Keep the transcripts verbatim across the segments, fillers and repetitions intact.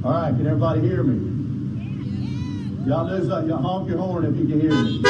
All right, can everybody hear me? Y'all do something. Y'all honk your horn if you can hear me.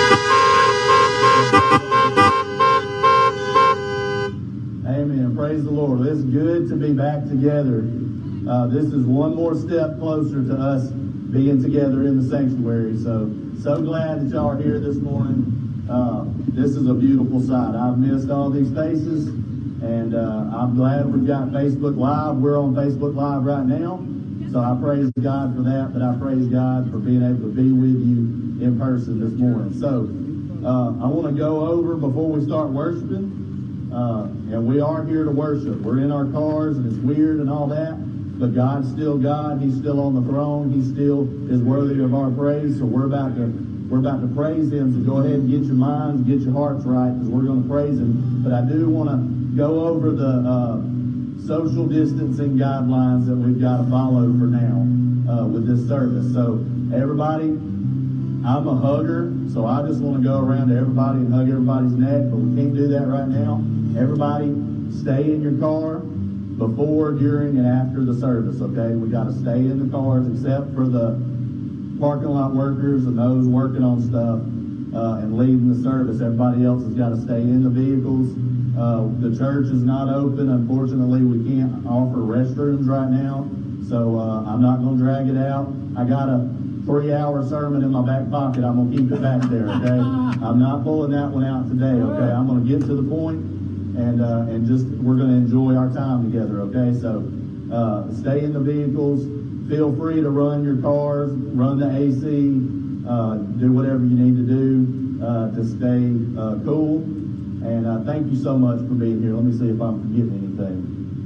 Amen. Praise the Lord. It's good to be back together. Uh, this is one more step closer to us being together in the sanctuary. So, so glad that y'all are here this morning. Uh, this is a beautiful sight. I've missed all these faces, and uh, I'm glad we've got Facebook Live. We're on Facebook Live right now. So I praise God for that, but I praise God for being able to be with you in person this morning. So uh, I want to go over before we start worshiping, uh, and we are here to worship. We're in our cars, and it's weird and all that, but God's still God. He's still on the throne. He still is worthy of our praise. So we're about to we're about to praise Him. So go ahead and get your minds, get your hearts right, because we're going to praise Him. But I do want to go over the Uh, social distancing guidelines that we've got to follow for now uh, with this service. So everybody, I'm a hugger, so I just want to go around to everybody and hug everybody's neck, but we can't do that right now. Everybody, stay in your car before, during, and after the service, okay? We got to stay in the cars except for the parking lot workers and those working on stuff uh, and leading the service. Everybody else has got to stay in the vehicles. Uh, the church is not open. Unfortunately, we can't offer restrooms right now, so uh, I'm not going to drag it out. I got a three-hour sermon in my back pocket. I'm going to keep it back there, okay? I'm not pulling that one out today, okay? I'm going to get to the point, and uh, and just we're going to enjoy our time together, okay? So uh, stay in the vehicles. Feel free to run your cars, run the A C, uh, do whatever you need to do uh, to stay uh, cool. And uh, thank you so much for being here. Let me see if I'm forgetting anything.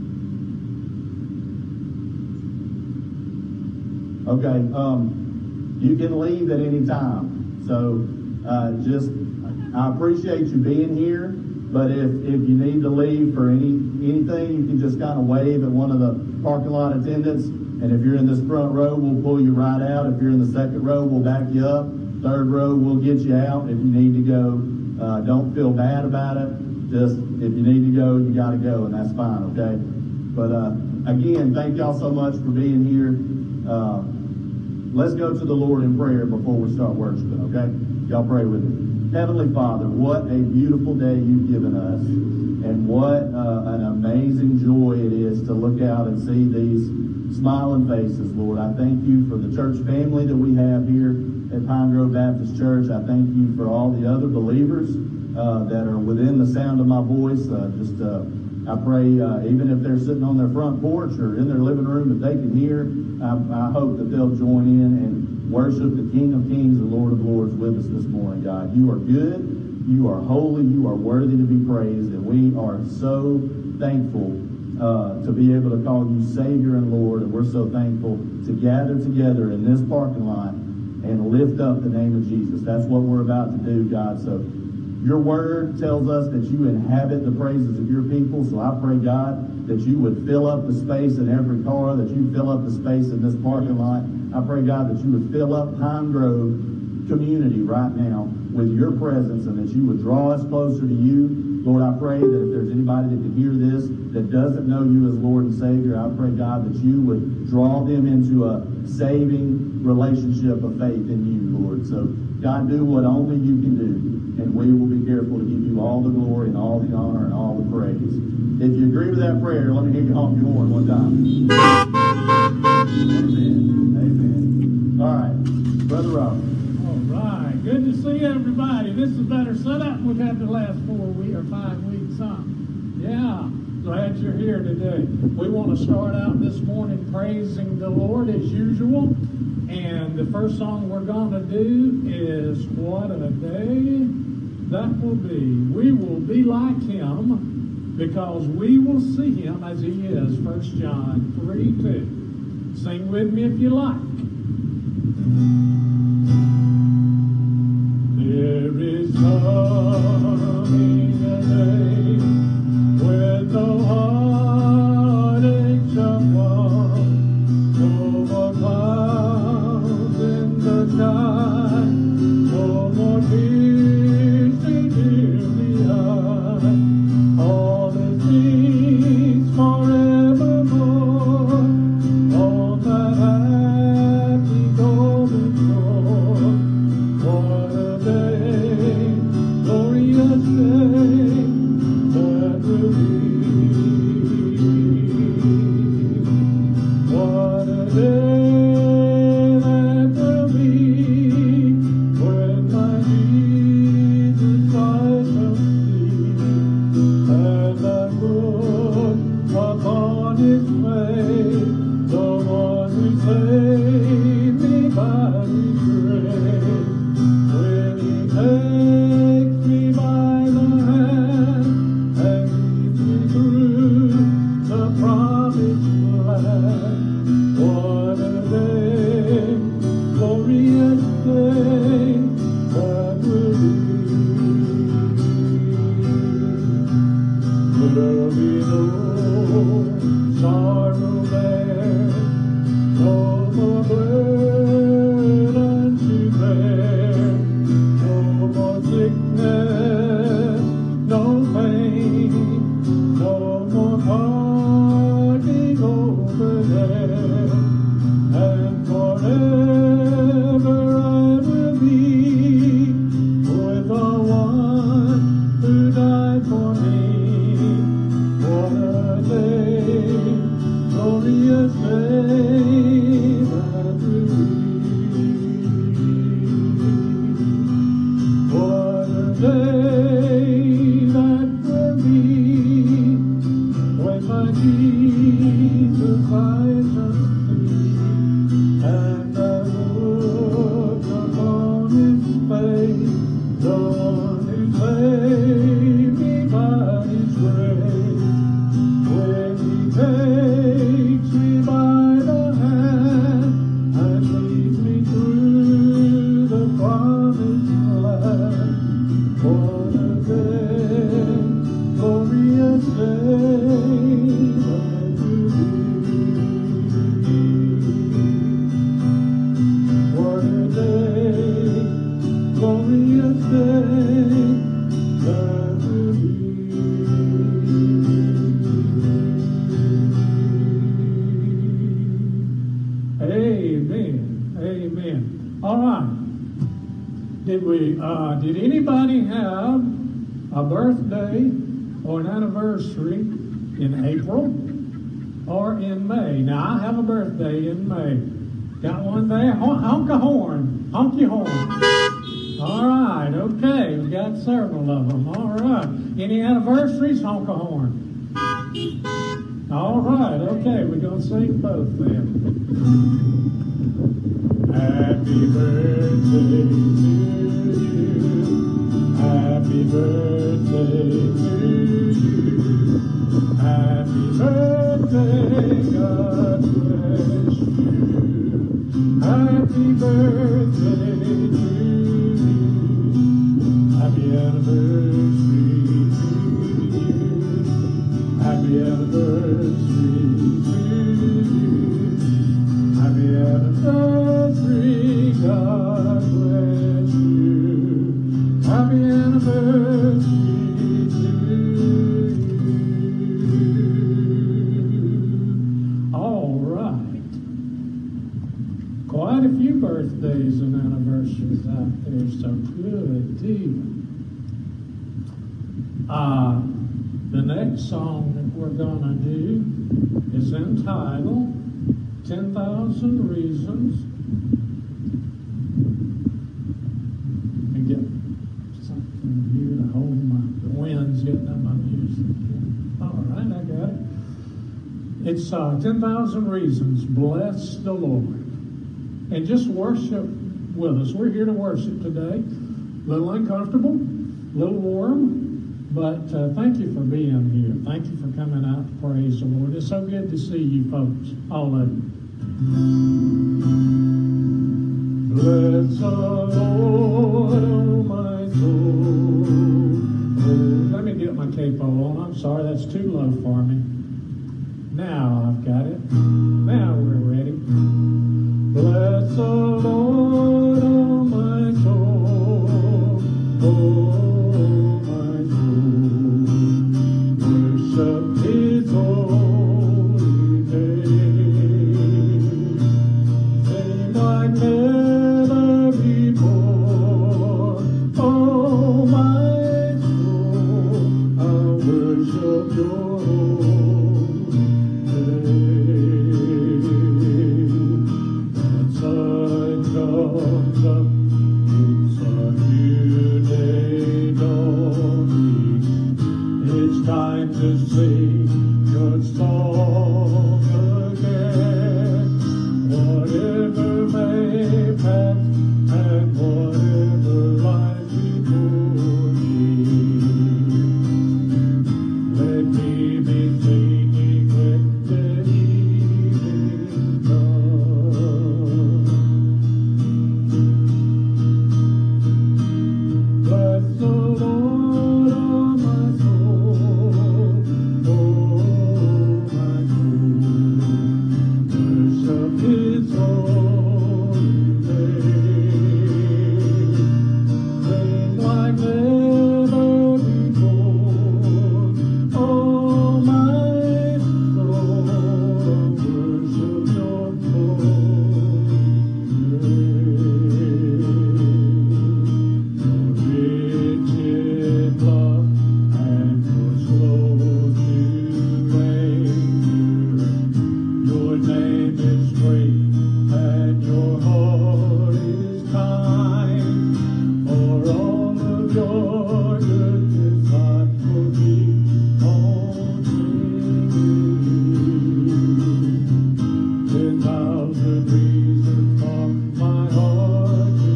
Okay, um, you can leave at any time. So uh, just, I appreciate you being here. But if, if you need to leave for any anything, you can just kind of wave at one of the parking lot attendants. And if you're in this front row, we'll pull you right out. If you're in the second row, we'll back you up. Third row, we'll get you out if you need to go. Uh, don't feel bad about it. Just, if you need to go, you got to go, and that's fine, okay? But, uh, again, thank y'all so much for being here. Uh, let's go to the Lord in prayer before we start worshiping, okay? Y'all pray with me. Heavenly Father, what a beautiful day you've given us, and what uh, an amazing joy it is to look out and see these smiling faces, Lord. I thank you for the church family that we have here at Pine Grove Baptist Church. I thank you for all the other believers uh, that are within the sound of my voice. Uh, just uh, I pray, uh, even if they're sitting on their front porch or in their living room, if they can hear, I, I hope that they'll join in and worship the King of Kings and Lord of Lords with us this morning, God. You are good, you are holy, you are worthy to be praised, and we are so thankful uh, to be able to call you Savior and Lord, and we're so thankful to gather together in this parking lot and lift up the name of Jesus. That's what we're about to do, God. So your word tells us that you inhabit the praises of your people. So I pray, God, that you would fill up the space in every car, that you fill up the space in this parking lot. I pray, God, that you would fill up Pine Grove community right now with your presence, and that you would draw us closer to you. Lord, I pray that if there's anybody that can hear this that doesn't know you as Lord and Savior, I pray, God, that you would draw them into a saving relationship of faith in you, Lord. So, God, do what only you can do, and we will be careful to give you all the glory and all the honor and all the praise. If you agree with that prayer, let me hear you honk your horn one time. Amen. Amen. All right. Brother Robert. Right, good to see everybody. This is a better setup we've had the last four weeks or five weeks, huh? Yeah, glad you're here today. We want to start out this morning praising the Lord as usual. And the first song we're going to do is What a Day That Will Be. We will be like Him because we will see Him as He is. First John three two. Sing with me if you like. There is coming a day when the heartaches shall come, no more clouds in the sky, no more tears to dim the eye. All is peace forevermore, all that Did anybody have a birthday or an anniversary in April or in May? Now, I have a birthday in May. Got one there? Honk a horn. Honk your horn. All right, okay. We got several of them. All right. Any anniversaries? Honk a horn. All right, okay. We're going to sing both then. Happy birthday to you. Happy birthday to you. Happy birthday, God bless you. Happy birthday to you. Happy anniversary to you. Happy anniversary to you. Happy anniversary, God bless you. Happy anniversary to you. All right. Quite a few birthdays and anniversaries out there, so good deal. Uh, the next song that we're going to do is entitled ten thousand Reasons. And get something here to hold my, the wind's getting up my music. All right, I got it. It's uh, ten thousand Reasons. Bless the Lord. And just worship with us. We're here to worship today. A little uncomfortable, a little warm, but uh, thank you for being here. Thank you for coming out to praise the Lord. It's so good to see you folks, all of you. Bless the Lord, oh my soul. Oh, let me get my capo on. I'm sorry, that's too low for me. Now I've got it. Now we're ready. Bless the Lord, oh my soul. Oh, my soul. Worship His holy name. Sing like never before. Oh, my soul, I worship your holy name. is great, and your heart is kind. For all of your goodness, I will keep on singing. Ten thousand reasons for my heart to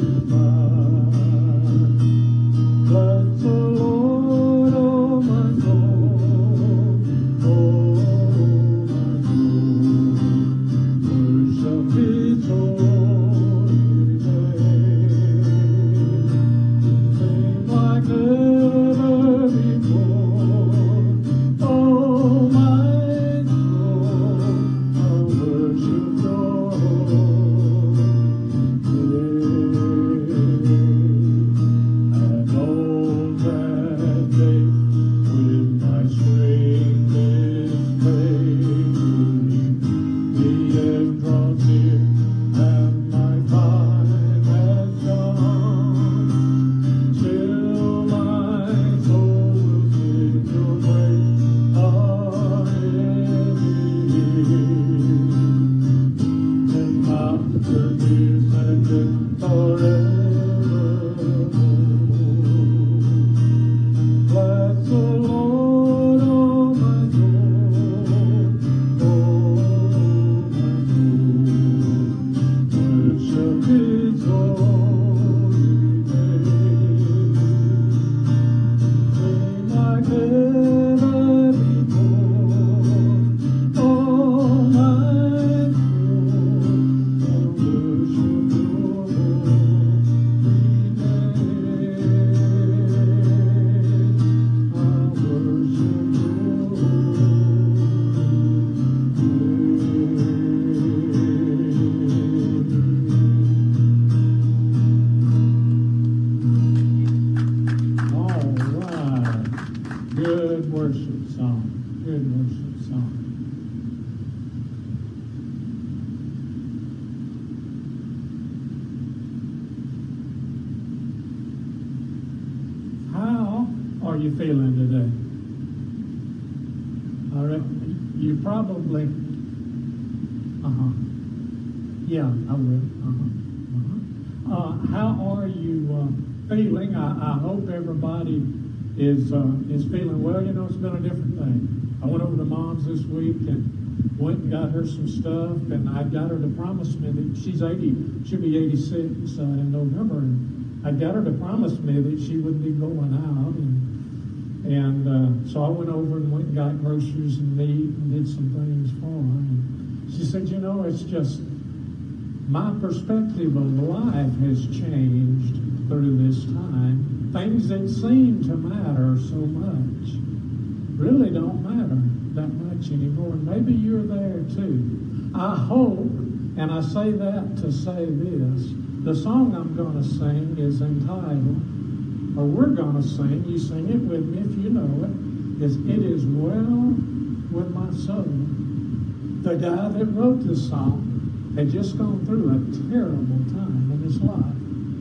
find. Bless the Lord, oh my soul, oh my soul. Worship His holy name. Sing like never before. Oh my soul, I'll worship your holy name. And on that day, when my strength is failing, the end draws near, and my time has gone. Still my soul will sing your praise unending. And after this and then forevermore. Bless the Lord, oh my soul, oh my soul. Worship His holy name. Sing like never before. Oh my soul, I'll worship your holy name. I'll worship your holy name. All right. Good worship song. Good worship song. How are you feeling today? All right. You probably, uh-huh. Yeah, I will. Uh-huh. Uh-huh. Uh, how are you uh, feeling? I, I hope everybody is uh, is feeling well. You know, it's been a different thing. I went over to Mom's this week and went and got her some stuff, and I got her to promise me that she's eighty, she'll be eighty-six uh, in November, and I got her to promise me that she wouldn't be going out, and and uh, so I went over and went and got groceries and meat and did some things for her. And she said, you know, it's just my perspective of life has changed through this time. Things that seem to matter so much really don't matter that much anymore. And maybe you're there too. I hope, and I say that to say this, the song I'm going to sing is entitled, or we're going to sing, you sing it with me if you know it, is It Is Well With My Soul. The guy that wrote this song had just gone through a terrible time in his life.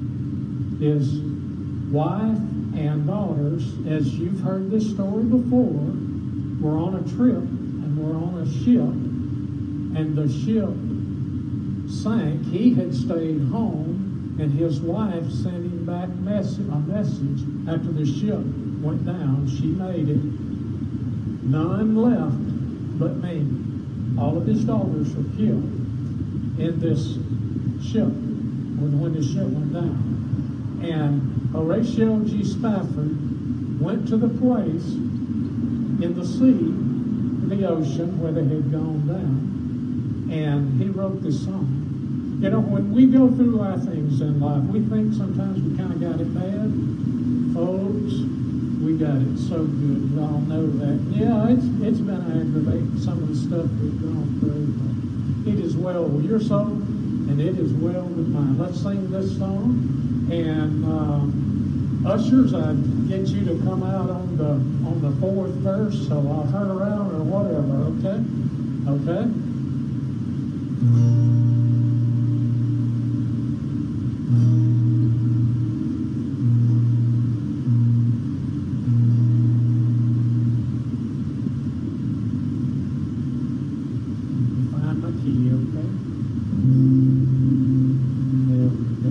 His wife and daughters, as you've heard this story before, were on a trip and were on a ship, and the ship sank. He had stayed home, and his wife sent him back mess- a message after the ship went down. She made it. None left but me. All of his daughters were killed in this ship when, when the ship went down. And Horatio G. Spafford went to the place in the sea, the ocean, where they had gone down, and he wrote this song. You know, when we go through our things in life, we think sometimes we kind of got it bad. Folks, we got it so good. We all know that. Yeah, it's it's been aggravating, some of the stuff we've gone through. But it is well with your soul, and it is well with mine. Let's sing this song. And um, ushers, I'd get you to come out on the on the fourth verse, so I'll turn around or whatever, okay? Okay? Find my key, okay? There we go.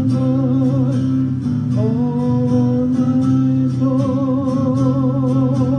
Oh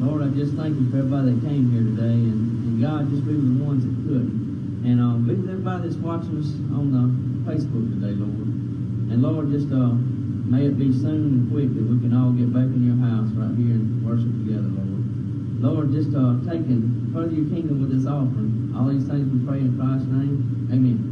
Lord, I just thank you for everybody that came here today, and, and God, just be with the ones that couldn't. And uh, be with everybody that's watching us on the Facebook today, Lord. And Lord, just uh, may it be soon and quick that we can all get back in your house right here and worship together, Lord. Lord, just uh, take and further your kingdom with this offering. All these things we pray in Christ's name. Amen.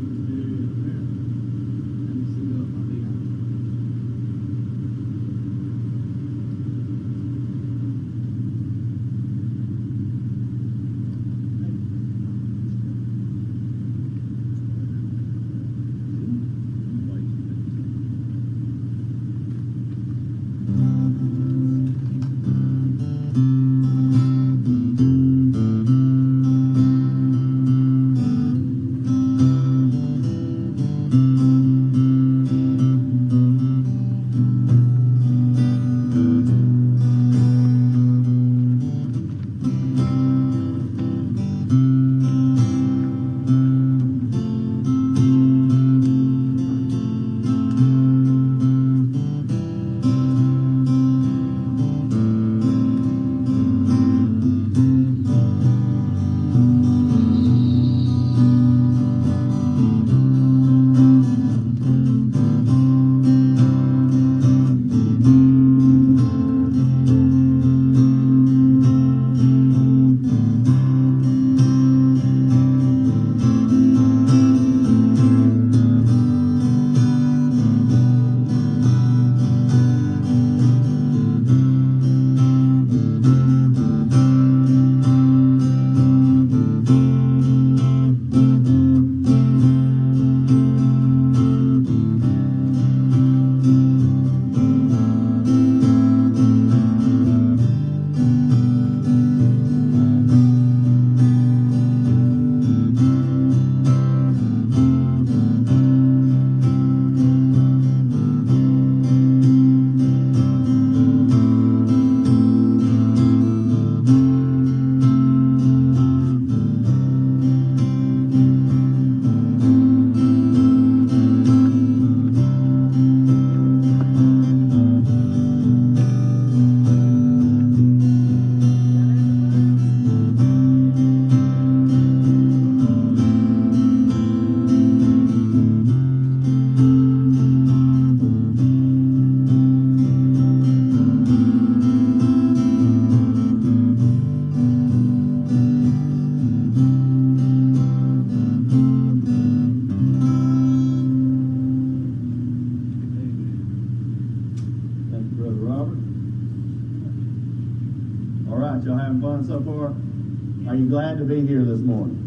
So far, are you glad to be here this morning?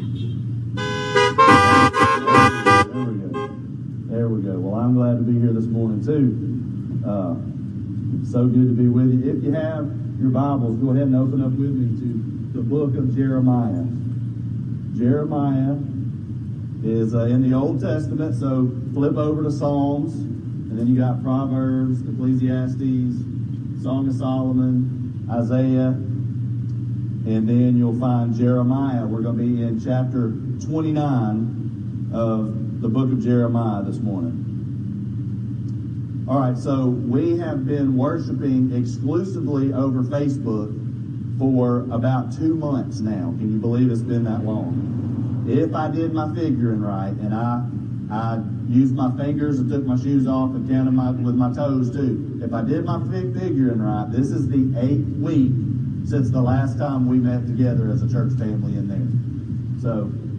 There we go. There we go. Well, I'm glad to be here this morning too. Uh, so good to be with you. If you have your Bibles, go ahead and open up with me to the book of Jeremiah. Jeremiah is uh, in the Old Testament, so flip over to Psalms, and then you got Proverbs, Ecclesiastes, Song of Solomon, Isaiah, and then you'll find Jeremiah. We're going to be in chapter twenty-nine of the book of Jeremiah this morning. All right, so we have been worshiping exclusively over Facebook for about two months now. Can you believe it's been that long? If I did my figuring right, and I I used my fingers and took my shoes off and counted my, with my toes too. If I did my fig figuring right, this is the eighth week since the last time we met together as a church family in there. So,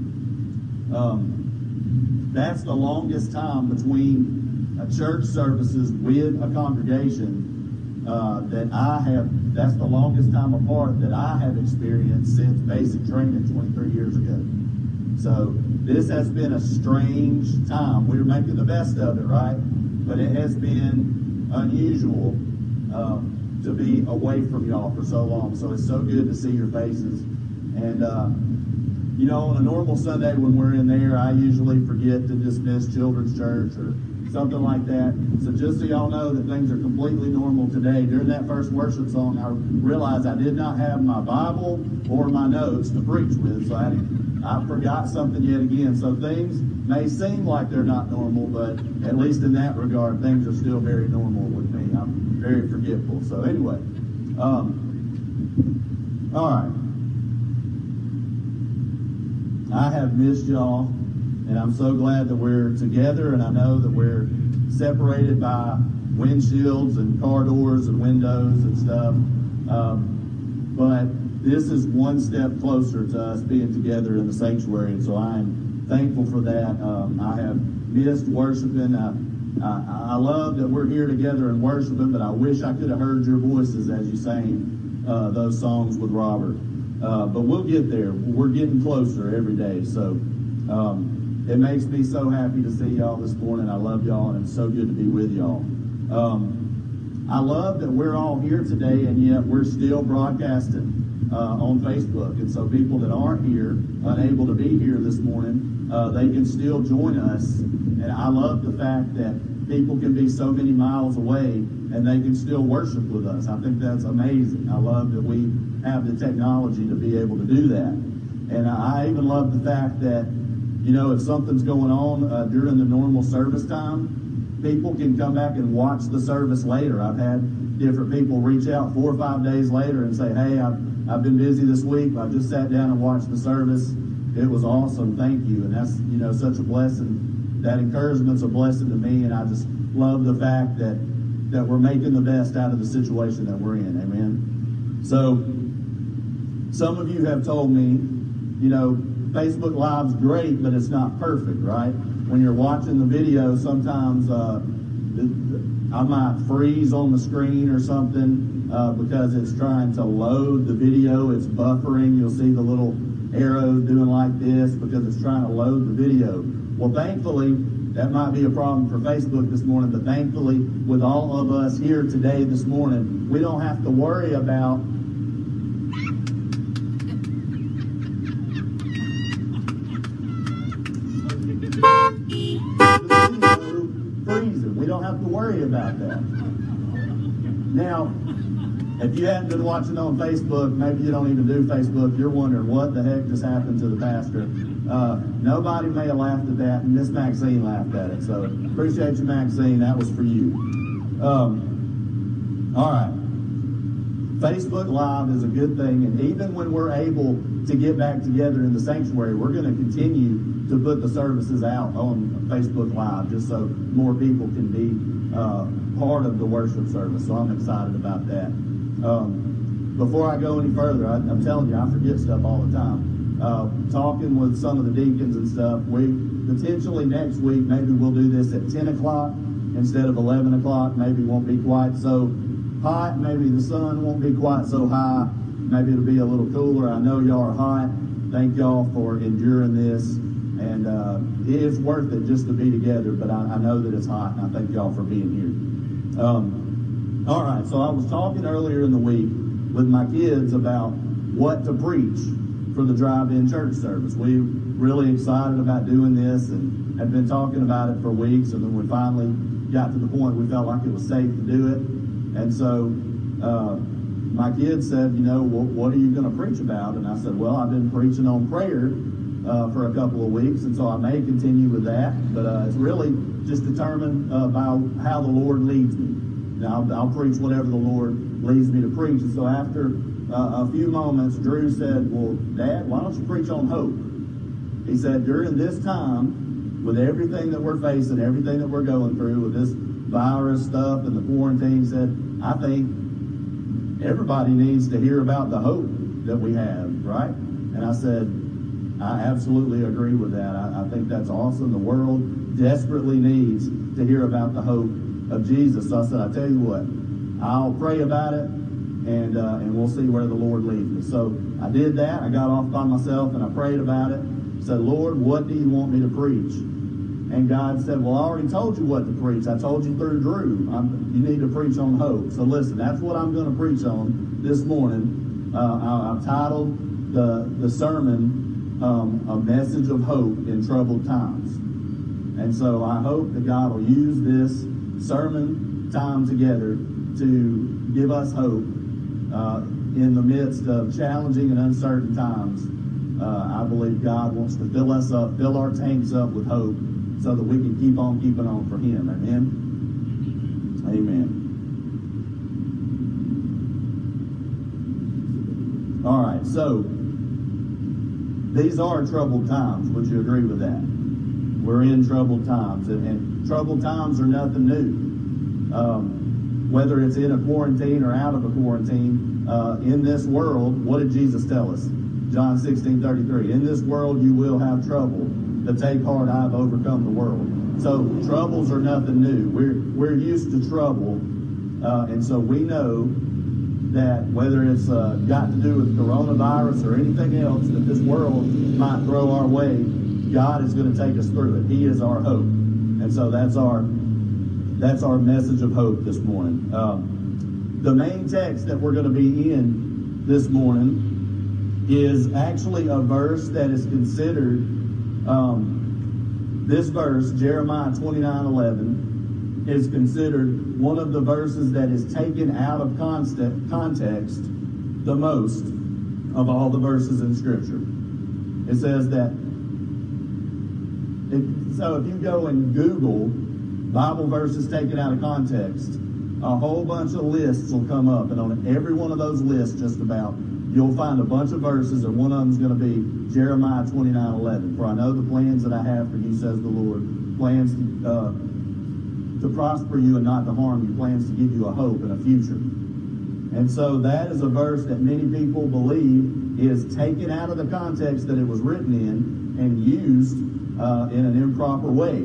um, that's the longest time between uh, church services with a congregation uh, that I have, that's the longest time apart that I have experienced since basic training twenty-three years ago. So, this has been a strange time. We're making the best of it, right? But it has been unusual. Um, to be away from y'all for so long. So it's so good to see your faces. And, uh, you know, on a normal Sunday when we're in there, I usually forget to dismiss children's church or something like that. So just so y'all know that things are completely normal today. During that first worship song, I realized I did not have my Bible or my notes to preach with. So I, I forgot something yet again. So things may seem like they're not normal, but at least in that regard, things are still very normal with me. I'm very forgetful. So anyway, um, All right. I have missed y'all, and I'm so glad that we're together, and I know that we're separated by windshields and car doors and windows and stuff. Um, but this is one step closer to us being together in the sanctuary, and so I'm thankful for that. Um, I have missed worshiping. I, I, I love that we're here together and worshiping, but I wish I could have heard your voices as you sang uh, those songs with Robert. Uh, but we'll get there. We're getting closer every day. So um, it makes me so happy to see y'all this morning. I love y'all, and it's so good to be with y'all. Um, I love that we're all here today, and yet we're still broadcasting uh, on Facebook. And so people that aren't here, unable to be here this morning, uh, they can still join us. And I love the fact that people can be so many miles away and they can still worship with us. I think that's amazing. I love that we have the technology to be able to do that. And I even love the fact that, you know, if something's going on uh, during the normal service time, people can come back and watch the service later. I've had different people reach out four or five days later and say, hey, I've, I've been busy this week. I just sat down and watched the service. It was awesome. Thank you. And that's, you know, such a blessing. That encouragement's a blessing to me, and I just love the fact that that we're making the best out of the situation that we're in. Amen. So some of you have told me, you know, Facebook Live's great, but it's not perfect, right? When you're watching the video, sometimes uh, I might freeze on the screen or something uh, because it's trying to load the video. It's buffering. You'll see the little arrows doing like this because it's trying to load the video. Well, thankfully, that might be a problem for Facebook this morning, but thankfully, with all of us here today this morning, we don't have to worry about freezing. We don't have to worry about that. Now, if you haven't been watching on Facebook, maybe you don't even do Facebook, you're wondering what the heck just happened to the pastor. Uh, nobody may have laughed at that, and Miss Maxine laughed at it. So appreciate you, Maxine. That was for you. Um, all right. Facebook Live is a good thing, and even when we're able to get back together in the sanctuary, we're going to continue to put the services out on Facebook Live just so more people can be uh, part of the worship service. So I'm excited about that. Um, before I go any further, I, I'm telling you, I forget stuff all the time. Uh, talking with some of the deacons and stuff, we potentially next week, maybe we'll do this at ten o'clock instead of eleven o'clock. Maybe it won't be quite so hot. Maybe the sun won't be quite so high. Maybe it'll be a little cooler. I know y'all are hot. Thank y'all for enduring this. And uh, it is worth it just to be together, but I, I know that it's hot, and I thank y'all for being here. Um, all right, so I was talking earlier in the week with my kids about what to preach for the drive-in church service. We really excited about doing this and had been talking about it for weeks, and then we finally got to the point we felt like it was safe to do it. And so uh, my kids said, you know, well, what are you going to preach about? And I said, well, I've been preaching on prayer uh, for a couple of weeks, and so I may continue with that, but uh, it's really just determined uh, by how the Lord leads me. Now, I'll, I'll preach whatever the Lord leads me to preach. And so after Uh, a few moments, Drew said, well, Dad, why don't you preach on hope? He said, during this time, with everything that we're facing, everything that we're going through, with this virus stuff and the quarantine, he said, I think everybody needs to hear about the hope that we have, right? And I said, I absolutely agree with that. I, I think that's awesome. The world desperately needs to hear about the hope of Jesus. So I said, I tell you what, I'll pray about it, and uh, and we'll see where the Lord leads me. So I did that. I got off by myself, and I prayed about it. Said, Lord, what do you want me to preach? And God said, well, I already told you what to preach. I told you through Drew. I'm, you need to preach on hope. So listen, that's what I'm going to preach on this morning. Uh, I, I've titled the, the sermon, um, A Message of Hope in Troubled Times. And so I hope that God will use this sermon time together to give us hope Uh, in the midst of challenging and uncertain times. uh, I believe God wants to fill us up, fill our tanks up with hope so that we can keep on keeping on for Him. Amen? Amen. right, so these are troubled times. Would you agree with that? We're in troubled times, and, and troubled times are nothing new. Um, whether it's in a quarantine or out of a quarantine, uh, in this world, what did Jesus tell us? John sixteen thirty-three. In this world you will have trouble, but take heart, I have overcome the world. So troubles are nothing new. We're we're used to trouble, uh, and so we know that whether it's uh, got to do with coronavirus or anything else that this world might throw our way, God is going to take us through it. He is our hope, and so that's our that's our message of hope this morning. Um, the main text that we're going to be in this morning is actually a verse that is considered, um, this verse, Jeremiah twenty-nine eleven, is considered one of the verses that is taken out of context the most of all the verses in Scripture. It says that, it, so if you go and Google Bible verses taken out of context, a whole bunch of lists will come up, and on every one of those lists just about, you'll find a bunch of verses, and one of them is going to be Jeremiah twenty-nine eleven. For I know the plans that I have for you, says the Lord, plans to, uh, to prosper you and not to harm you, plans to give you a hope and a future. And so that is a verse that many people believe is taken out of the context that it was written in and used uh, in an improper way.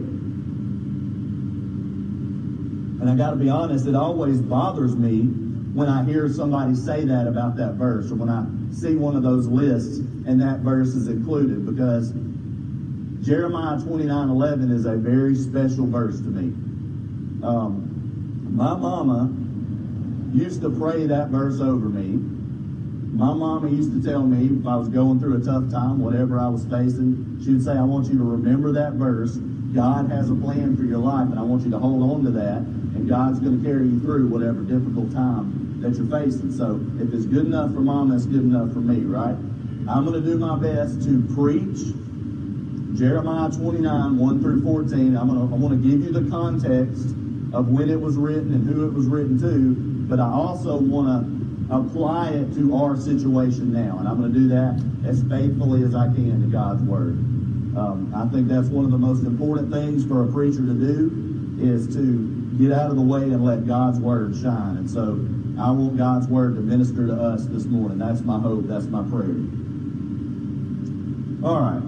And I got to be honest, it always bothers me when I hear somebody say that about that verse, or when I see one of those lists and that verse is included, because Jeremiah twenty-nine eleven is a very special verse to me. Um, my mama used to pray that verse over me. My mama used to tell me if I was going through a tough time, whatever I was facing, she would say, I want you to remember that verse. God has a plan for your life, and I want you to hold on to that, and God's going to carry you through whatever difficult time that you're facing. So if it's good enough for Mom, that's good enough for me, right? I'm going to do my best to preach Jeremiah twenty-nine, one through fourteen. I'm going to, I want to give you the context of when it was written and who it was written to, but I also want to apply it to our situation now, and I'm going to do that as faithfully as I can to God's Word. Um, I think that's one of the most important things for a preacher to do, is to get out of the way and let God's Word shine. And so I want God's Word to minister to us this morning. That's my hope. That's my prayer. All right.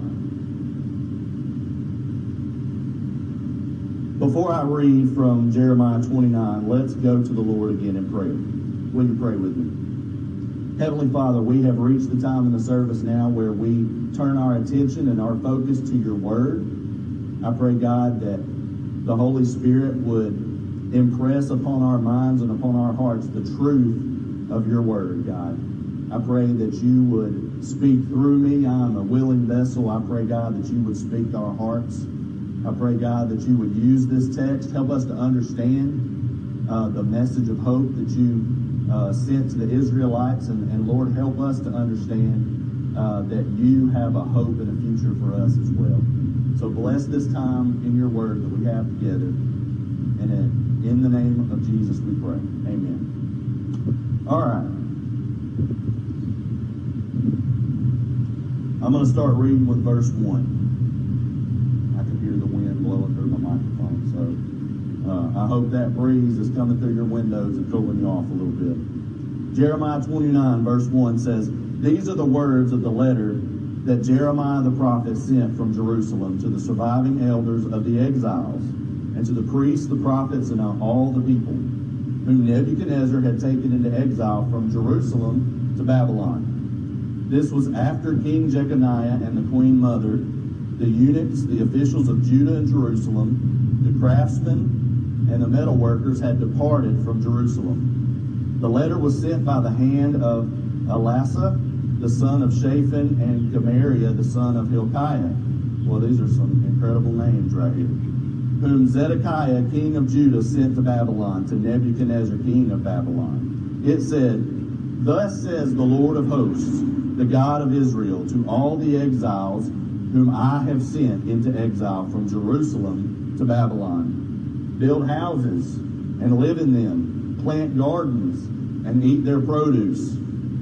Before I read from Jeremiah twenty-nine, let's go to the Lord again in prayer. Will you pray with me? Heavenly Father, we have reached the time in the service now where we turn our attention and our focus to your Word. I pray, God, that the Holy Spirit would impress upon our minds and upon our hearts the truth of your Word, God. I pray that you would speak through me. I am a willing vessel. I pray, God, that you would speak to our hearts. I pray, God, that you would use this text. Help us to understand uh, the message of hope that you uh, sent to the Israelites. And, and Lord, help us to understand uh, that you have a hope and a future for us as well. So bless this time in your word that we have together. And in, in the name of Jesus we pray. Amen. All right. I'm going to start reading with verse one. The wind blowing through my microphone, so uh, I hope that breeze is coming through your windows and cooling you off a little bit. Jeremiah twenty-nine verse one says, "These are the words of the letter that Jeremiah the prophet sent from Jerusalem to the surviving elders of the exiles, and to the priests, the prophets, and all the people, whom Nebuchadnezzar had taken into exile from Jerusalem to Babylon. This was after King Jeconiah and the queen mother, the eunuchs, the officials of Judah and Jerusalem, the craftsmen, and the metal workers had departed from Jerusalem. The letter was sent by the hand of Elasah, the son of Shaphan, and Gemariah, the son of Hilkiah." Well, these are some incredible names right here. "Whom Zedekiah, king of Judah, sent to Babylon, to Nebuchadnezzar, king of Babylon. It said, Thus says the Lord of hosts, the God of Israel, to all the exiles whom I have sent into exile from Jerusalem to Babylon. Build houses and live in them, plant gardens and eat their produce,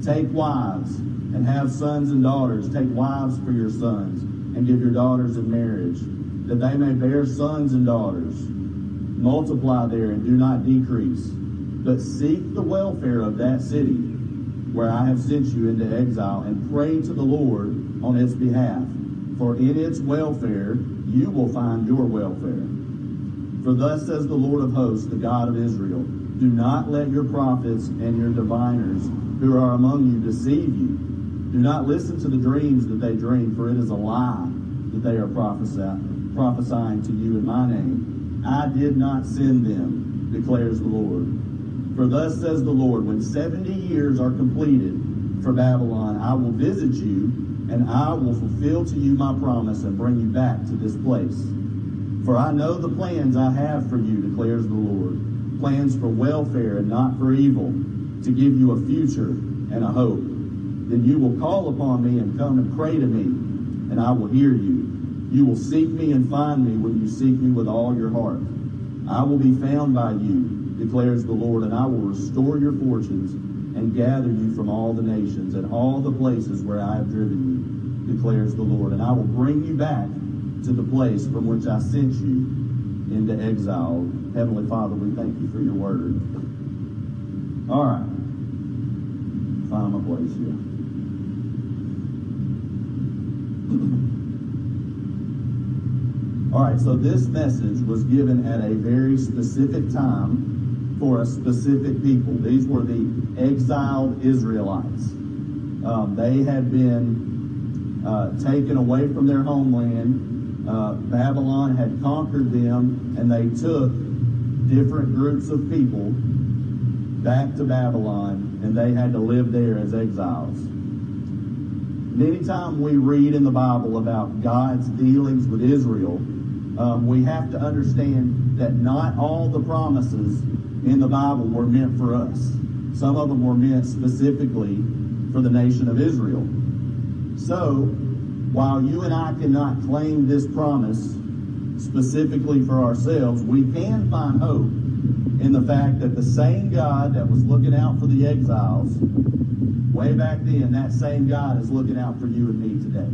Take wives and have sons and daughters. Take wives for your sons and give your daughters in marriage, that they may bear sons and daughters. Multiply there and do not decrease, but seek the welfare of that city where I have sent you into exile, and pray to the Lord on its behalf. For in its welfare you will find your welfare. For thus says the Lord of hosts, the God of Israel, do not let your prophets and your diviners who are among you deceive you. Do not listen to the dreams that they dream, for it is a lie that they are prophesying, prophesying to you in my name. I did not send them, declares the Lord. For thus says the Lord, when seventy years are completed for Babylon, I will visit you, and I will fulfill to you my promise and bring you back to this place. For I know the plans I have for you, declares the Lord, plans for welfare and not for evil, to give you a future and a hope. Then you will call upon me and come and pray to me, and I will hear you. You will seek me and find me when you seek me with all your heart. I will be found by you, declares the Lord, and I will restore your fortunes and gather you from all the nations and all the places where I have driven you, declares the Lord. And I will bring you back to the place from which I sent you into exile. Heavenly Father, we thank you for your word. All right. Find my place here. All right, so this message was given at a very specific time for a specific people. These were the exiled Israelites. Um, they had been uh, taken away from their homeland. Uh, Babylon had conquered them, and they took different groups of people back to Babylon, and they had to live there as exiles. And anytime we read in the Bible about God's dealings with Israel, um, we have to understand that not all the promises in the Bible were meant for us. Some of them were meant specifically for the nation of Israel. So, while you and I cannot claim this promise specifically for ourselves, we can find hope in the fact that the same God that was looking out for the exiles way back then, that same God is looking out for you and me today.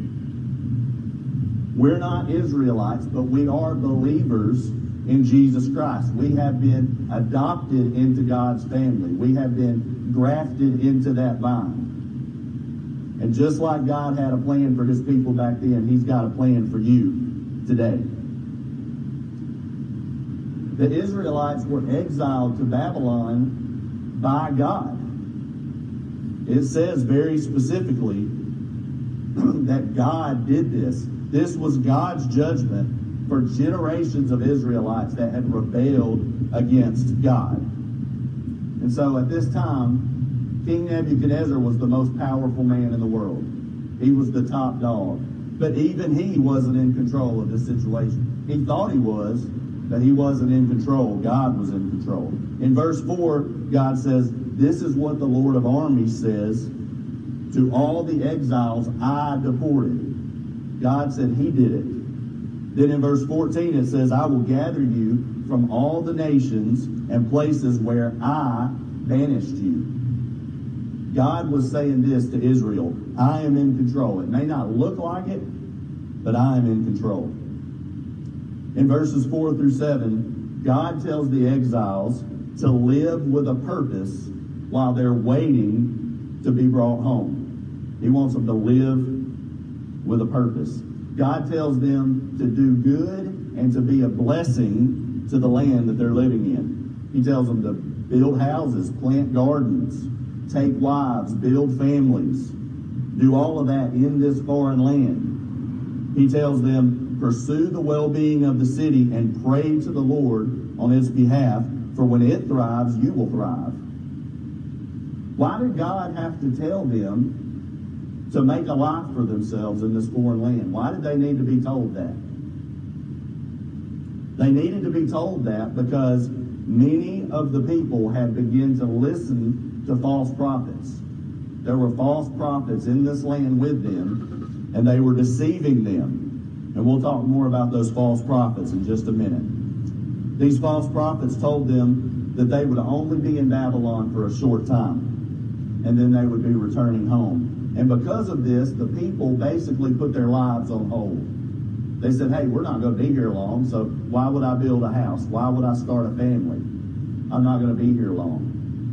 We're not Israelites, but we are believers in Jesus Christ. We have been adopted into God's family. We have been grafted into that vine. And just like God had a plan for his people back then, he's got a plan for you today. The Israelites were exiled to Babylon by God. It says very specifically that God did this. This was God's judgment for generations of Israelites that had rebelled against God. And so at this time, King Nebuchadnezzar was the most powerful man in the world. He was the top dog. But even he wasn't in control of this situation. He thought he was, but he wasn't in control. God was in control. In verse four, God says, "This is what the Lord of armies says to all the exiles I deported." God said he did it. Then in verse fourteen it says, "I will gather you from all the nations and places where I banished you." God was saying this to Israel: I am in control. It may not look like it, but I am in control. In verses four through seven, God tells the exiles to live with a purpose while they're waiting to be brought home. He wants them to live with a purpose. God tells them to do good and to be a blessing to the land that they're living in. He tells them to build houses, plant gardens, take wives, build families, do all of that in this foreign land. He tells them, pursue the well-being of the city and pray to the Lord on its behalf, for when it thrives, you will thrive. Why did God have to tell them to make a life for themselves in this foreign land? Why did they need to be told that? They needed to be told that because many of the people had begun to listen to false prophets. There were false prophets in this land with them, and they were deceiving them. And we'll talk more about those false prophets in just a minute. These false prophets told them that they would only be in Babylon for a short time. and then they would be returning home. And because of this, the people basically put their lives on hold. They said, hey, we're not going to be here long, so why would I build a house? Why would I start a family? I'm not going to be here long.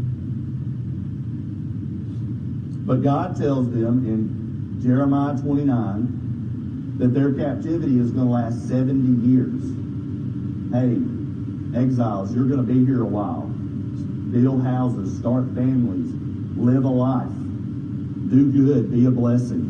But God tells them in Jeremiah twenty-nine that their captivity is going to last seventy years. Hey, exiles, you're going to be here a while. Build houses, start families, live a life, do good, be a blessing.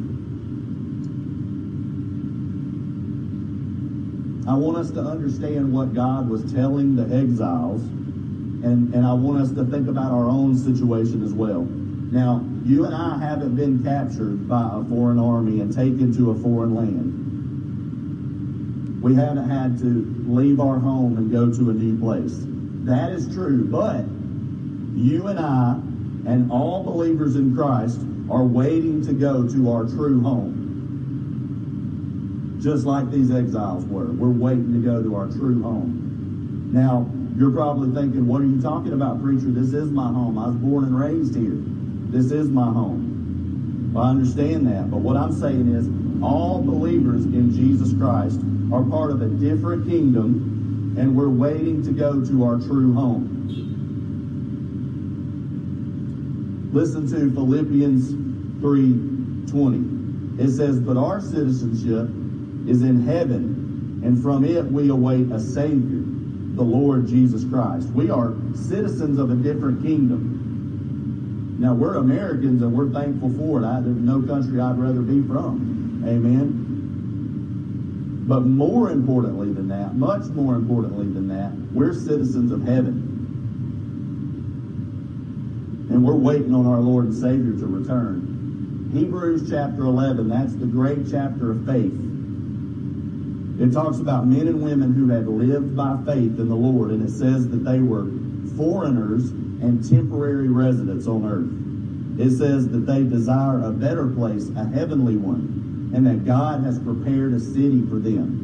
I want us to understand what God was telling the exiles, and, and I want us to think about our own situation as well. Now, you and I haven't been captured by a foreign army and taken to a foreign land. We haven't had to leave our home and go to a new place. That is true, but you and I and all believers in Christ are waiting to go to our true home. Just like these exiles were. We're waiting to go to our true home. Now, you're probably thinking, what are you talking about, preacher? This is my home. I was born and raised here. This is my home. Well, I understand that, but what I'm saying is all believers in Jesus Christ are part of a different kingdom, and we're waiting to go to our true home. Listen to Philippians three twenty. It says, but our citizenship is in heaven, and from it we await a Savior, the Lord Jesus Christ. We are citizens of a different kingdom. Now, we're Americans, and we're thankful for it. I, there's no country I'd rather be from. Amen. But more importantly than that, much more importantly than that, we're citizens of heaven. And we're waiting on our Lord and Savior to return. Hebrews chapter eleven, that's the great chapter of faith. It talks about men and women who had lived by faith in the Lord, and it says that they were foreigners and temporary residents on earth. It says that they desire a better place, a heavenly one, and that God has prepared a city for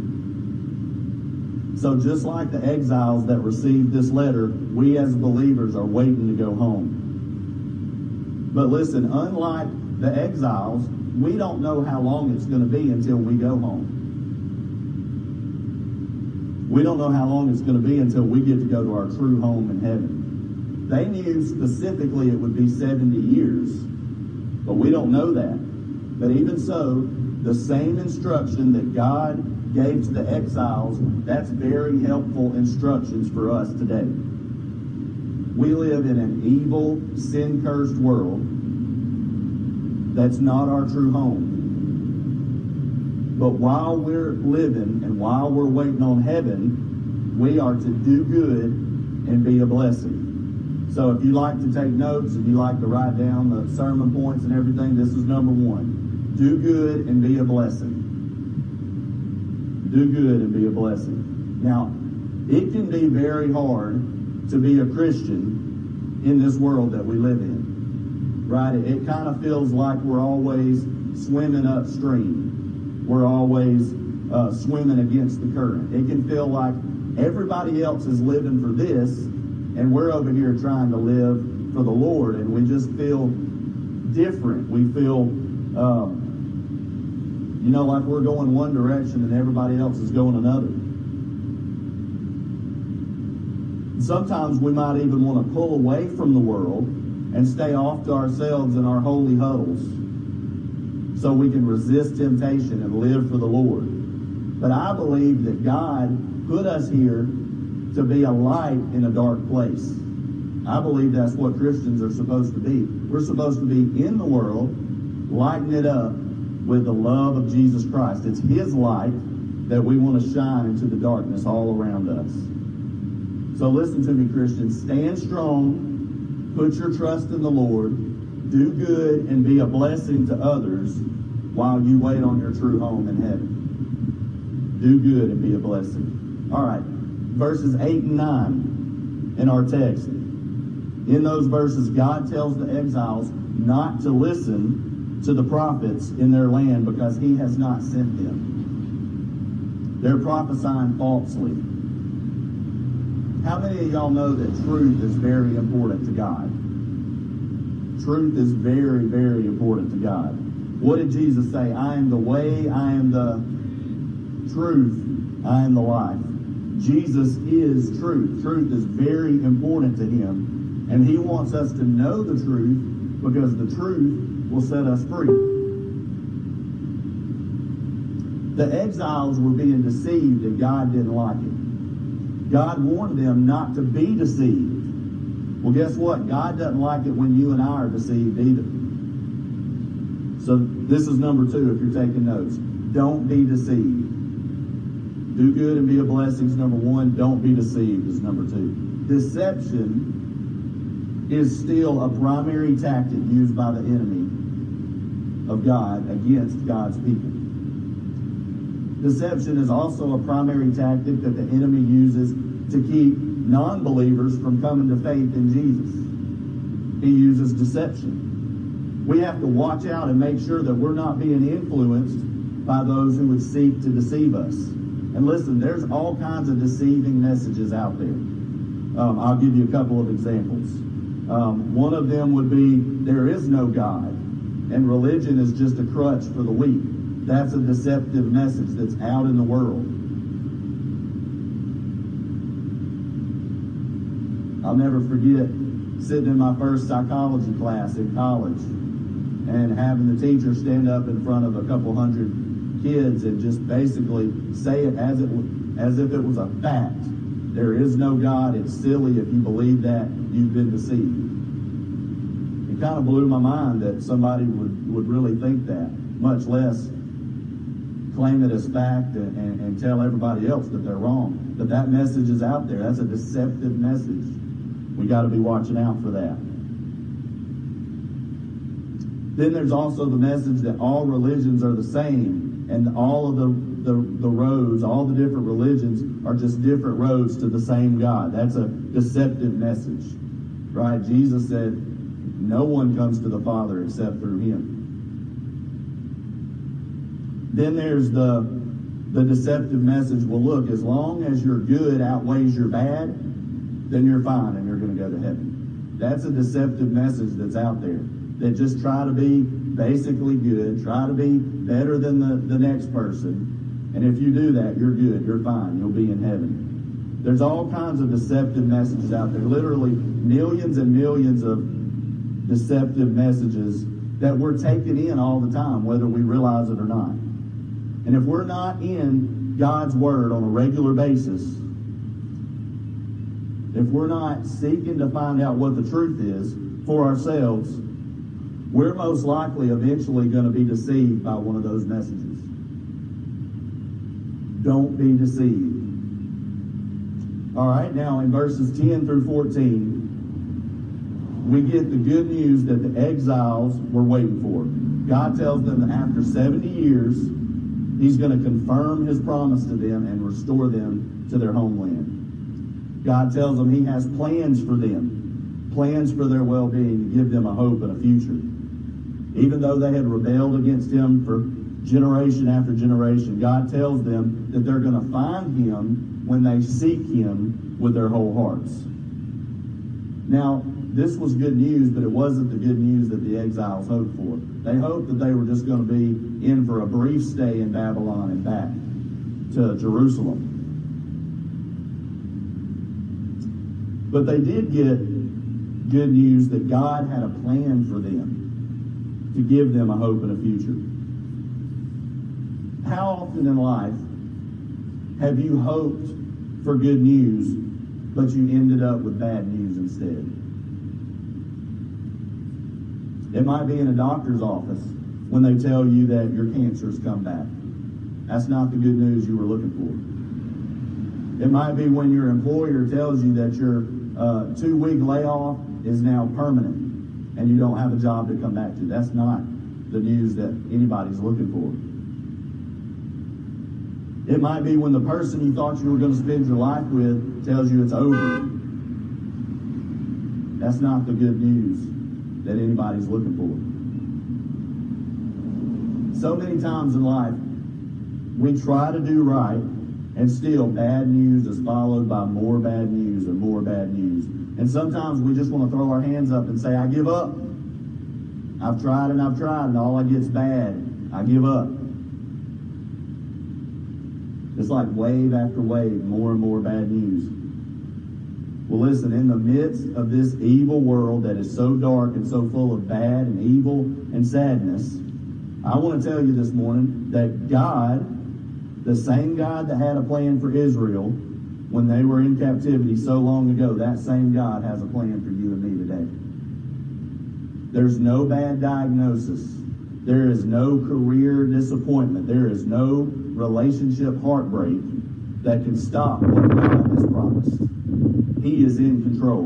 them. So just like the exiles that received this letter, we as believers are waiting to go home. But listen, unlike the exiles, we don't know how long it's going to be until we go home. We don't know how long it's going to be until we get to go to our true home in heaven. They knew specifically it would be seventy years, but we don't know that. But even so, the same instruction that God gave to the exiles, that's very helpful instructions for us today. We live in an evil, sin-cursed world that's not our true home. But while we're living and while we're waiting on heaven, we are to do good and be a blessing. So if you like to take notes and you like to write down the sermon points and everything, this is number one. Do good and be a blessing. Do good and be a blessing. Now, it can be very hard to be a Christian in this world that we live in. Right? It, it kind of feels like we're always swimming upstream. We're always uh, swimming against the current. It can feel like everybody else is living for this, and we're over here trying to live for the Lord, and we just feel different. We feel, um, you know, like we're going one direction and everybody else is going another. Sometimes we might even want to pull away from the world and stay off to ourselves in our holy huddles so we can resist temptation and live for the Lord. But I believe that God put us here to be a light in a dark place. I believe that's what Christians are supposed to be. We're supposed to be in the world, lighting it up with the love of Jesus Christ. It's His light that we want to shine into the darkness all around us. So listen to me, Christians. Stand strong, put your trust in the Lord, do good, and be a blessing to others while you wait on your true home in heaven. Do good and be a blessing. All right. Verses eight and nine in our text. In those verses, God tells the exiles not to listen to the prophets in their land because He has not sent them. They're prophesying falsely. How many of y'all know that truth is very important to God? Truth is very, very important to God. What did Jesus say? I am the way, I am the truth, I am the life. Jesus is truth. Truth is very important to him. And he wants us to know the truth because the truth will set us free. The exiles were being deceived and God didn't like it. God warned them not to be deceived. Well, guess what? God doesn't like it when you and I are deceived either. So this is number two if you're taking notes. Don't be deceived. Do good and be a blessing is number one. Don't be deceived is number two. Deception is still a primary tactic used by the enemy of God against God's people. Deception is also a primary tactic that the enemy uses to keep non-believers from coming to faith in Jesus. He uses deception. We have to watch out and make sure that we're not being influenced by those who would seek to deceive us. And listen, there's all kinds of deceiving messages out there. Um, I'll give you a couple of examples. Um, one of them would be, there is no God, and religion is just a crutch for the weak. That's a deceptive message that's out in the world. I'll never forget sitting in my first psychology class in college and having the teacher stand up in front of a couple hundred kids and just basically say it as it as if it was a fact. There is no God. It's silly. If you believe that, you've been deceived. It kind of blew my mind that somebody would, would really think that, much less claim it as fact and, and, and tell everybody else that they're wrong. But that message is out there. That's a deceptive message. We got to be watching out for that. Then there's also the message that all religions are the same. And all of the, the, the roads, all the different religions are just different roads to the same God. That's a deceptive message, right? Jesus said, no one comes to the Father except through him. Then there's the, the deceptive message, well, look, as long as your good outweighs your bad, then you're fine and you're going to go to heaven. That's a deceptive message that's out there. That just try to be basically good, try to be better than the, the next person. And if you do that, you're good, you're fine, you'll be in heaven. There's all kinds of deceptive messages out there, literally millions and millions of deceptive messages that we're taking in all the time, whether we realize it or not. And if we're not in God's Word on a regular basis, if we're not seeking to find out what the truth is for ourselves, we're most likely eventually going to be deceived by one of those messages. Don't be deceived. All right, now in verses ten through fourteen, we get the good news that the exiles were waiting for. God tells them that after seventy years, he's going to confirm his promise to them and restore them to their homeland. God tells them he has plans for them, plans for their well-being, to give them a hope and a future. Even though they had rebelled against him for generation after generation, God tells them that they're going to find him when they seek him with their whole hearts. Now, this was good news, but it wasn't the good news that the exiles hoped for. They hoped that they were just going to be in for a brief stay in Babylon and back to Jerusalem. But they did get good news that God had a plan for them, to give them a hope and a future. How often in life have you hoped for good news, but you ended up with bad news instead? It might be in a doctor's office when they tell you that your cancer's come back. That's not the good news you were looking for. It might be when your employer tells you that your uh, two-week layoff is now permanent and you don't have a job to come back to. That's not the news that anybody's looking for. It might be when the person you thought you were going to spend your life with tells you it's over. That's not the good news that anybody's looking for. So many times in life, we try to do right, and still bad news is followed by more bad news and more bad news. And sometimes we just want to throw our hands up and say, I give up. I've tried and I've tried, and all I get is bad. I give up. It's like wave after wave, more and more bad news. Well, listen, in the midst of this evil world that is so dark and so full of bad and evil and sadness, I want to tell you this morning that God, the same God that had a plan for Israel when they were in captivity so long ago, that same God has a plan for you and me today. There's no bad diagnosis. There is no career disappointment. There is no relationship heartbreak that can stop what God has promised. He is in control.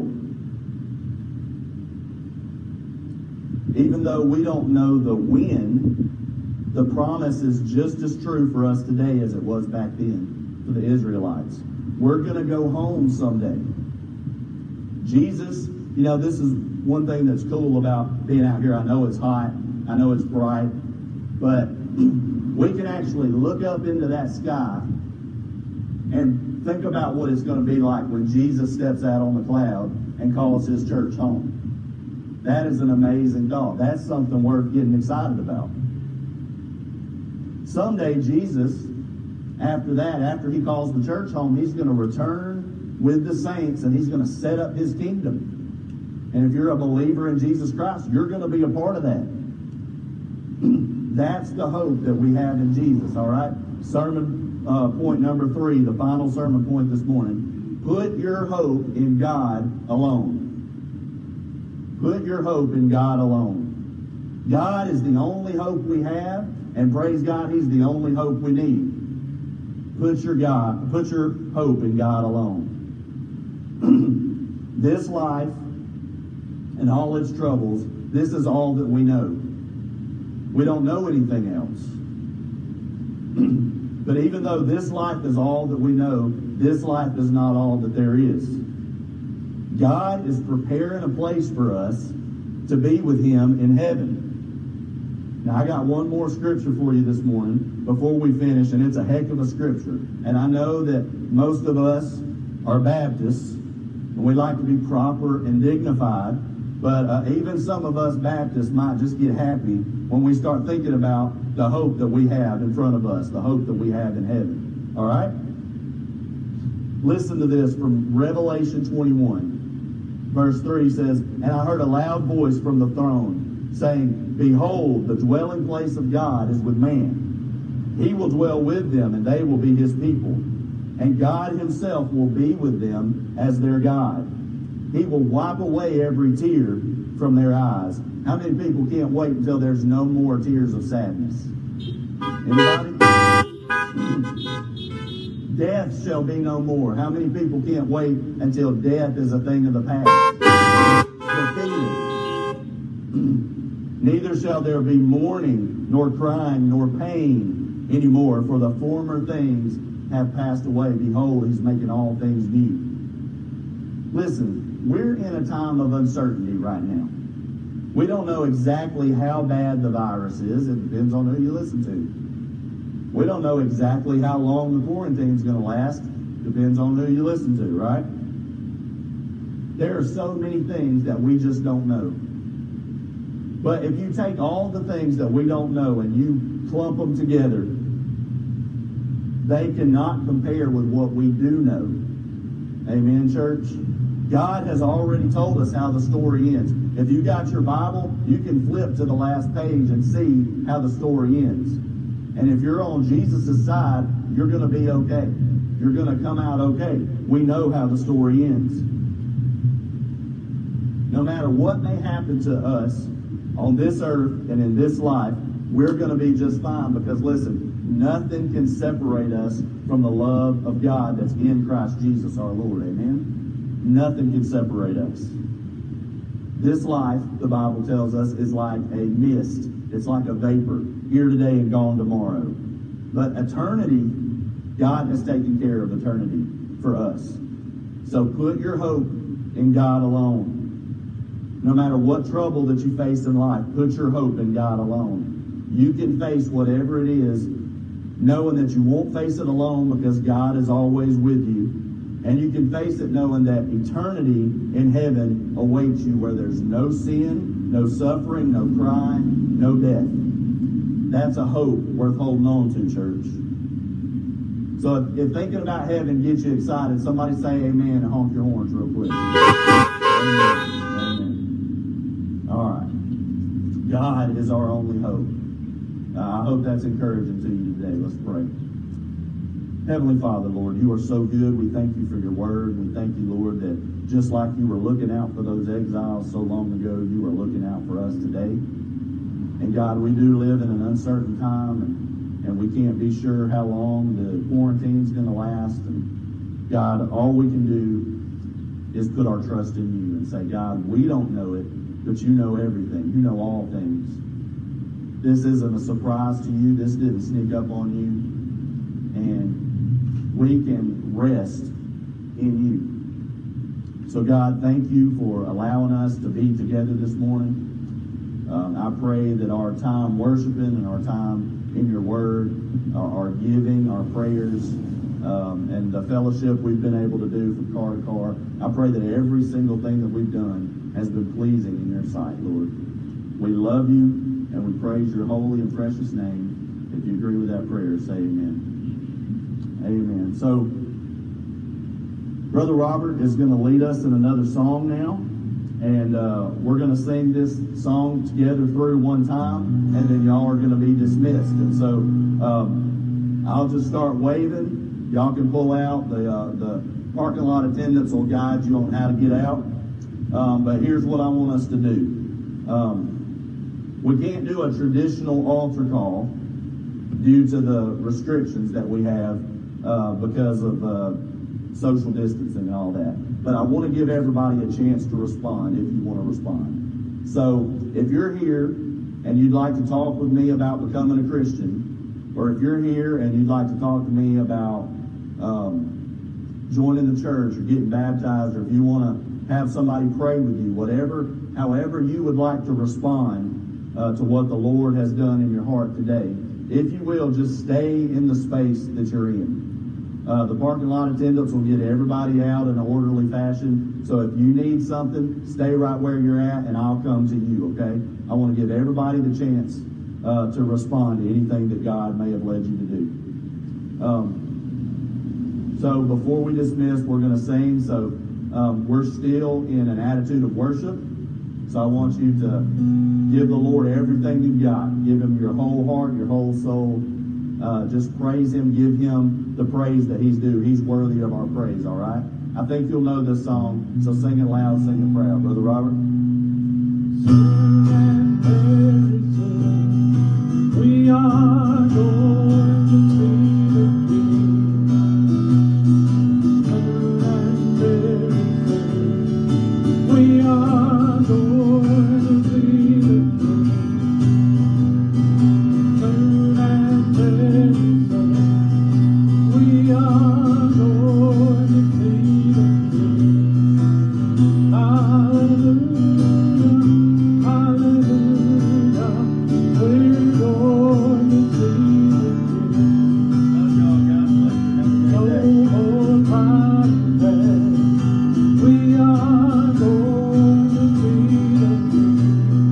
Even though we don't know the when, the promise is just as true for us today as it was back then for the Israelites. We're going to go home someday. Jesus, you know, this is one thing that's cool about being out here. I know it's hot. I know it's bright. But we can actually look up into that sky and think about what it's going to be like when Jesus steps out on the cloud and calls his church home. That is an amazing thought. That's something worth getting excited about. Someday Jesus, after that, after he calls the church home, he's going to return with the saints and he's going to set up his kingdom. And if you're a believer in Jesus Christ, you're going to be a part of that. That's the hope that we have in Jesus, all right? Sermon Uh, point number three, the final sermon point this morning. Put your hope in God alone. Put your hope in God alone. God is the only hope we have, and praise God, he's the only hope we need. Put your God, put your hope in God alone. This life and all its troubles, this is all that we know. We don't know anything else. But even though this life is all that we know, this life is not all that there is. God is preparing a place for us to be with him in heaven. Now, I got one more scripture for you this morning before we finish, and it's a heck of a scripture. And I know that most of us are Baptists, and we like to be proper and dignified. But uh, even some of us Baptists might just get happy when we start thinking about the hope that we have in front of us, the hope that we have in heaven. All right? Listen to this from Revelation twenty-one. Verse three says, "And I heard a loud voice from the throne, saying, Behold, the dwelling place of God is with man. He will dwell with them, and they will be his people. And God himself will be with them as their God. He will wipe away every tear from their eyes." How many people can't wait until there's no more tears of sadness? Anybody? Death shall be no more. How many people can't wait until death is a thing of the past? Defeated. Neither shall there be mourning, nor crying, nor pain anymore, for the former things have passed away. Behold, he's making all things new. Listen, we're in a time of uncertainty right now. We don't know exactly how bad the virus is. It depends on who you listen to. We don't know exactly how long the quarantine is going to last. Depends on who you listen to, right? There are so many things that we just don't know. But if you take all the things that we don't know and you clump them together, they cannot compare with what we do know. Amen, church? God has already told us how the story ends. If you got your Bible, you can flip to the last page and see how the story ends. And if you're on Jesus' side, you're going to be okay. You're going to come out okay. We know how the story ends. No matter what may happen to us on this earth and in this life, we're going to be just fine because, listen, nothing can separate us from the love of God that's in Christ Jesus our Lord. Amen? Nothing can separate us. This life, the Bible tells us, is like a mist. It's like a vapor, here today and gone tomorrow. But eternity, God has taken care of eternity for us. So put your hope in God alone. No matter what trouble that you face in life, put your hope in God alone. You can face whatever it is, knowing that you won't face it alone because God is always with you. And you can face it knowing that eternity in heaven awaits you where there's no sin, no suffering, no crying, no death. That's a hope worth holding on to, church. So if, if thinking about heaven gets you excited, somebody say amen and honk your horns real quick. Amen. Amen. All right. God is our only hope. Uh, I hope that's encouraging to you today. Let's pray. Heavenly Father, Lord, you are so good. We thank you for your word. We thank you, Lord, that just like you were looking out for those exiles so long ago, you are looking out for us today. And God, we do live in an uncertain time, and, and we can't be sure how long the quarantine's going to last. And God, all we can do is put our trust in you and say, God, we don't know it, but you know everything. You know all things. This isn't a surprise to you. This didn't sneak up on you. And we can rest in you. So God, thank you for allowing us to be together this morning. Um, I pray that our time worshiping and our time in your word, our, our giving, our prayers, um, and the fellowship we've been able to do from car to car, I pray that every single thing that we've done has been pleasing in your sight, Lord. We love you and we praise your holy and precious name. If you agree with that prayer, say amen. Amen. So, Brother Robert is going to lead us in another song now. And uh, we're going to sing this song together through one time, and then y'all are going to be dismissed. And so um, I'll just start waving. Y'all can pull out. The, uh, the parking lot attendants will guide you on how to get out. Um, but here's what I want us to do. Um, we can't do a traditional altar call due to the restrictions that we have uh, because of uh, social distancing and all that. But I want to give everybody a chance to respond if you want to respond. So if you're here and you'd like to talk with me about becoming a Christian, or if you're here and you'd like to talk to me about um, joining the church or getting baptized, or if you want to have somebody pray with you, whatever, however you would like to respond uh, to what the Lord has done in your heart today, if you will, just stay in the space that you're in. Uh, the parking lot attendants will get everybody out in an orderly fashion. So if you need something, stay right where you're at, and I'll come to you, okay? I want to give everybody the chance uh, to respond to anything that God may have led you to do. Um, so before we dismiss, we're going to sing. So um, we're still in an attitude of worship. So I want you to give the Lord everything you've got. Give him your whole heart, your whole soul. Uh, just praise him, give him the praise that he's due. He's worthy of our praise, all right? I think you'll know this song, so sing it loud, sing it proud. Brother Robert? We are going to see the King. We are going to see the King. We are going to see the King. Hallelujah, hallelujah. We're going to see the King. No more crying there. We are going to see the King.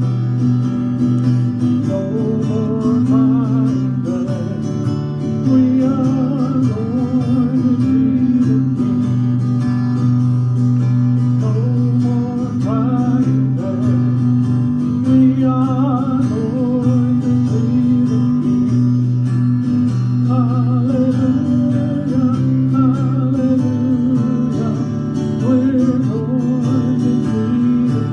No more crying there. We are going to see the King. No more crying there. We are going to see the King. Hallelujah, hallelujah. We're going to see the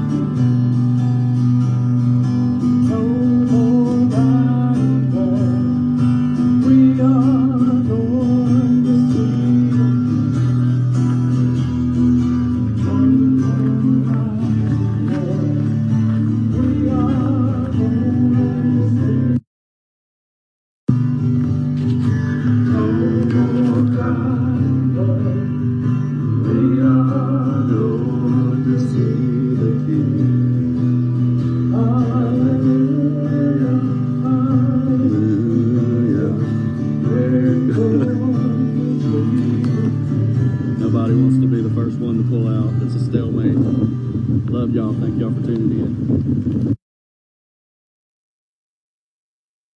King. No more crying there. We are going to see the King. No more crying there. We are going to see. No more crying there. We are going to see the King. Hallelujah, hallelujah. We're going to see the King. Nobody wants to be the first one to pull out. It's a stalemate. Love y'all. Thank y'all for tuning in.